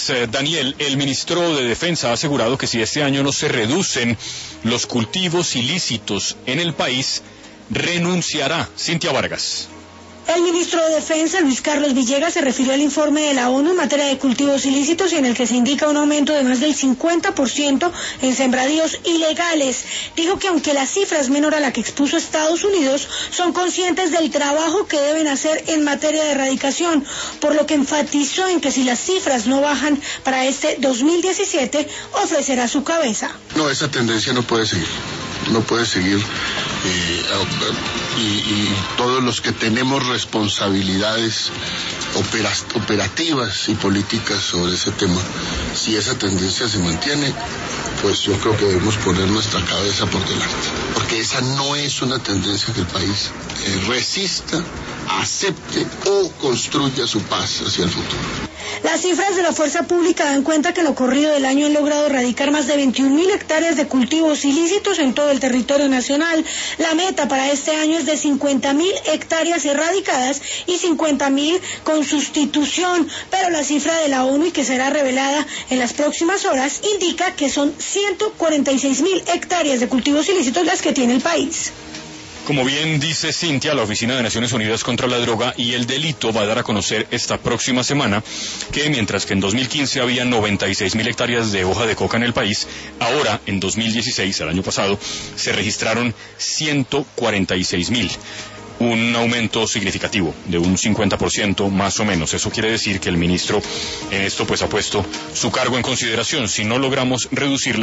Daniel, el ministro de Defensa ha asegurado que si este año no se reducen los cultivos ilícitos en el país, renunciará. Cintia Vargas. El ministro de Defensa, Luis Carlos Villegas, se refirió al informe de la ONU en materia de cultivos ilícitos y en el que se indica un aumento de más del 50% en sembradíos ilegales. Dijo que aunque la cifra es menor a la que expuso Estados Unidos, son conscientes del trabajo que deben hacer en materia de erradicación, por lo que enfatizó en que si las cifras no bajan para este 2017, ofrecerá su cabeza. No, esa tendencia no puede seguir. No puede seguir y todos los que tenemos responsabilidades operativas y políticas sobre ese tema, si esa tendencia se mantiene, pues yo creo que debemos poner nuestra cabeza por delante, porque esa no es una tendencia que el país resista, acepte o construya su paz hacia el futuro. Las cifras de la Fuerza Pública dan cuenta que en lo corrido del año han logrado erradicar más de 21.000 hectáreas de cultivos ilícitos en todo el territorio nacional. La meta para este año es de 50.000 hectáreas erradicadas y 50.000 con sustitución, pero la cifra de la ONU, y que será revelada en las próximas horas, indica que son 146.000 hectáreas de cultivos ilícitos las que tiene el país. Como bien dice Cintia, la Oficina de Naciones Unidas contra la Droga y el Delito va a dar a conocer esta próxima semana que mientras que en 2015 había 96.000 hectáreas de hoja de coca en el país, ahora en 2016, el año pasado, se registraron 146.000. Un aumento significativo de un 50% más o menos. Eso quiere decir que el ministro en esto pues ha puesto su cargo en consideración. Si no logramos reducir